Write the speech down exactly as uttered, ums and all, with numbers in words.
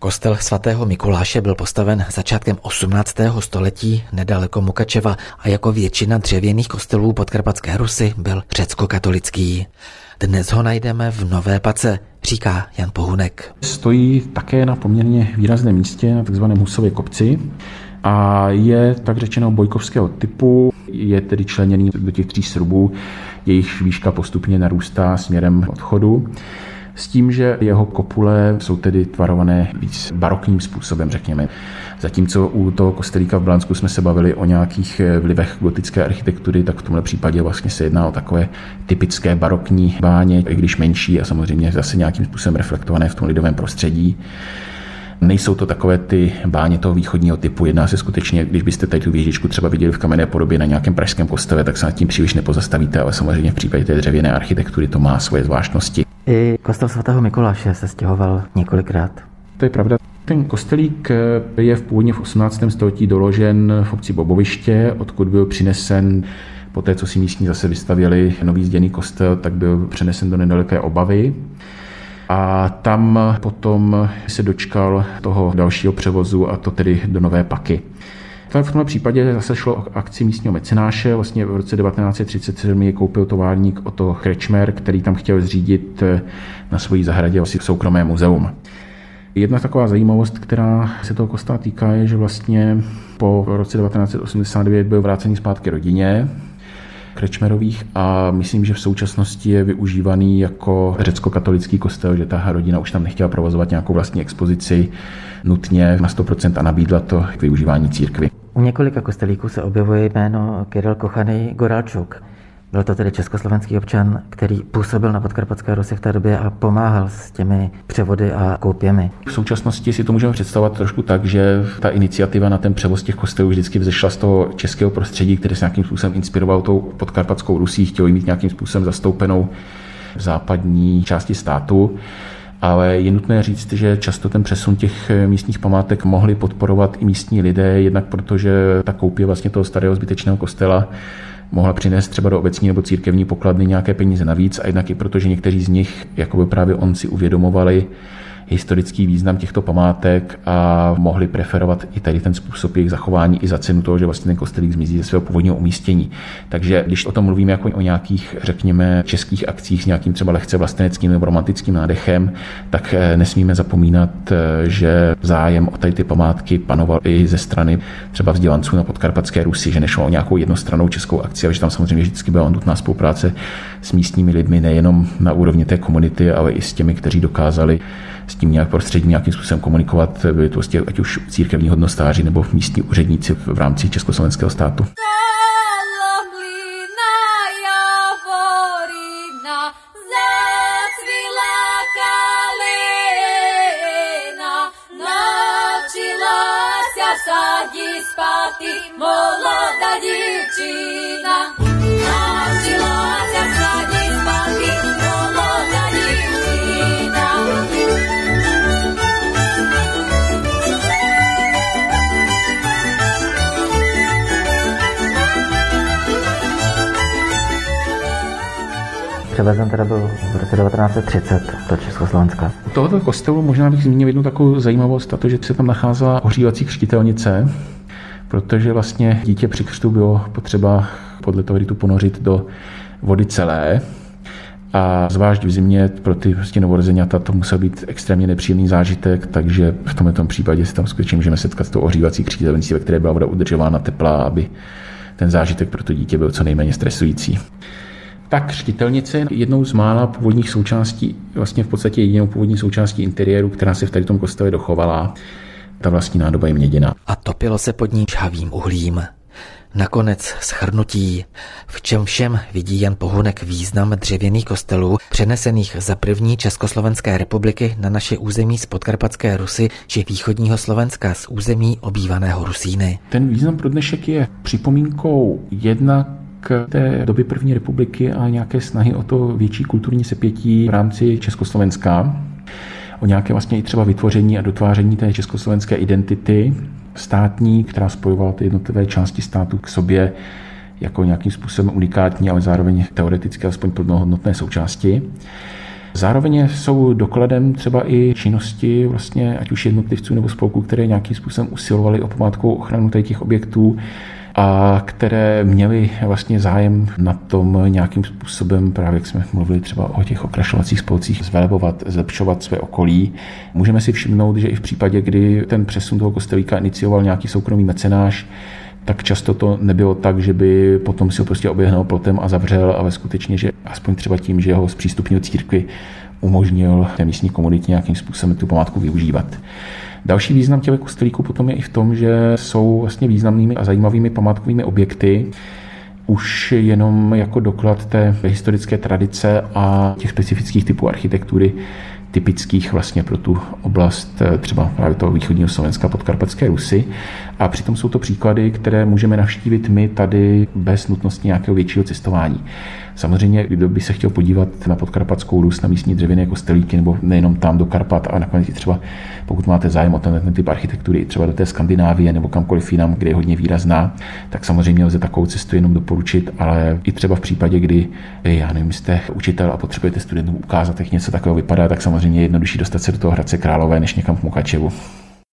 Kostel svatého Mikuláše byl postaven začátkem osmnáctého století nedaleko Mukačeva a jako většina dřevěných kostelů Podkarpatské Rusy byl řeckokatolický. Dnes ho najdeme v Nové Pace, říká Jan Pohunek. Stojí také na poměrně výrazném místě, na takzvaném Husově kopci a je tak řečeno bojkovského typu, je tedy členěný do těch tří srubů, jejichž výška postupně narůstá směrem odchodu. S tím, že jeho kopule jsou tedy tvarované víc barokním způsobem, řekněme. Zatímco u toho kostelíka v Blansku jsme se bavili o nějakých vlivech gotické architektury, tak v tomhle případě vlastně se jedná o takové typické barokní báně, i když menší a samozřejmě zase nějakým způsobem reflektované v tom lidovém prostředí. Nejsou to takové ty báně toho východního typu. Jedná se skutečně, když byste tady tu věžičku třeba viděli v kamenné podobě na nějakém pražském kostele, tak se nad tím příliš nepozastavíte, ale samozřejmě v případě té dřevěné architektury to má svoje zvláštnosti. I kostel svatého Mikuláše se stěhoval několikrát. To je pravda. Ten kostelík je v původně v osmnáctém století doložen v obci Boboviště, odkud byl přinesen poté, co si místní zase vystavěli nový zděný kostel, tak byl přenesen do nedaleké Obavy. A tam potom se dočkal toho dalšího převozu, a to tedy do Nové Paky. V tomhle případě zase šlo o akci místního mecenáše. Vlastně v roce devatenáct set třicet sedm je koupil továrník Otto Kretschmer, který tam chtěl zřídit na své zahradě asi soukromé muzeum. Jedna taková zajímavost, která se toho kostela týká, je, že vlastně po roce devatenáct set osmdesát devět byl vrácený zpátky rodině Kretschmerových a myslím, že v současnosti je využívaný jako řeckokatolický kostel, že ta rodina už tam nechtěla provozovat nějakou vlastní expozici nutně na sto procent a nabídla to k využívání církvi. U několika kostelíků se objevuje jméno Kiril Kochanej Goralčuk. Byl to tedy československý občan, který působil na Podkarpatské Rusi v té době a pomáhal s těmi převody a koupěmi. V současnosti si to můžeme představovat trošku tak, že ta iniciativa na ten převoz těch kostelů vždycky vzešla z toho českého prostředí, který se nějakým způsobem inspiroval tou Podkarpatskou Rusí, chtěl mít nějakým způsobem zastoupenou v západní části státu. Ale je nutné říct, že často ten přesun těch místních památek mohli podporovat i místní lidé, jednak protože ta koupě vlastně toho starého zbytečného kostela mohla přinést třeba do obecní nebo církevní pokladny nějaké peníze navíc, a jednak i protože někteří z nich, jako by právě on, si uvědomovali historický význam těchto památek a mohli preferovat i tady ten způsob jejich zachování i za cenu toho, že vlastně ten kostelík zmizí ze svého původního umístění. Takže když o tom mluvíme jako o nějakých, řekněme, českých akcích s nějakým třeba lehce vlasteneckým nebo romantickým nádechem, tak nesmíme zapomínat, že zájem o tady ty památky panoval i ze strany třeba vzdělanců na Podkarpatské Rusi, že nešlo o nějakou jednostrannou českou akci, ale že tam samozřejmě vždycky byla nutná spolupráce s místními lidmi, nejenom na úrovni té komunity, ale i s těmi, kteří dokázali s tím nějak prostředím nějakým způsobem komunikovat, byli to vlastně ať už církevní hodnostáři nebo místní úředníci v rámci československého státu. Převezen teda byl v roce devatenáct set třicet do Československa. U tohoto kostelu možná bych zmínil jednu takovou zajímavost, a to, že se tam nacházela ohřívací křtitelnice, protože vlastně dítě při křtu bylo potřeba podle toho ritu ponořit do vody celé. A zvlášť v zimě pro ty prostě novorozeňata to musel být extrémně nepříjemný zážitek, takže v tomto případě se tam skutečně můžeme setkat s tou ohřívací křtitelnicí, ve které byla voda udržována teplá, aby ten zážitek pro to dítě byl co nejméně stresující. Ta křtitelnice je jednou z mála původních součástí, vlastně v podstatě jedinou původní součástí interiéru, která se v tady tom kostele dochovala. Ta vlastní nádoba je měděná. A topilo se pod ní žhavým uhlím. Nakonec shrnutí, v čem všem vidí Jan Pohunek význam dřevěných kostelů, přenesených za první Československé republiky na naše území z Podkarpatské Rusy či východního Slovenska z území obývaného Rusíny. Ten význam pro dnešek je připomínkou jednak té doby první republiky a nějaké snahy o to větší kulturní sepětí v rámci Československa, o nějaké vlastně i třeba vytvoření a dotváření té československé identity státní, která spojovala ty jednotlivé části státu k sobě jako nějakým způsobem unikátní, ale zároveň teoreticky alespoň plnohodnotné součásti. Zároveň jsou dokladem třeba i činnosti vlastně ať už jednotlivců nebo spolků, které nějakým způsobem usilovali o památkovou ochranu těch objektů a které měly vlastně zájem na tom nějakým způsobem, právě jak jsme mluvili třeba o těch okrašlovacích spolcích, zvelebovat, zlepšovat své okolí. Můžeme si všimnout, že i v případě, kdy ten přesun toho kostelíka inicioval nějaký soukromý mecenáš, tak často to nebylo tak, že by potom si ho prostě oběhnul plotem a zavřel, ale skutečně, že aspoň třeba tím, že ho zpřístupnil církvi, umožnil té místní komunitě nějakým způsobem tu památku využívat. Další význam těch kostelíků potom je i v tom, že jsou vlastně významnými a zajímavými památkovými objekty, už jenom jako doklad té historické tradice a těch specifických typů architektury, typických vlastně pro tu oblast třeba právě toho východního Slovenska, Podkarpatské Rusy. A přitom jsou to příklady, které můžeme navštívit my tady bez nutnosti nějakého většího cestování. Samozřejmě, kdo by se chtěl podívat na Podkarpatskou Rus, na místní dřevěné kostelíky, nebo nejenom tam do Karpat, ale nakonec třeba, pokud máte zájem o ten typ architektury, třeba do té Skandinávie nebo kamkoliv jinam, kde je hodně výrazná, tak samozřejmě lze takovou cestu jenom doporučit, ale i třeba v případě, kdy, já nevím, jste učitel a potřebujete studentům ukázat, jak něco takového vypadá, tak samozřejmě je jednodušší dostat se do toho Hradce Králové, než někam k Mukačevu.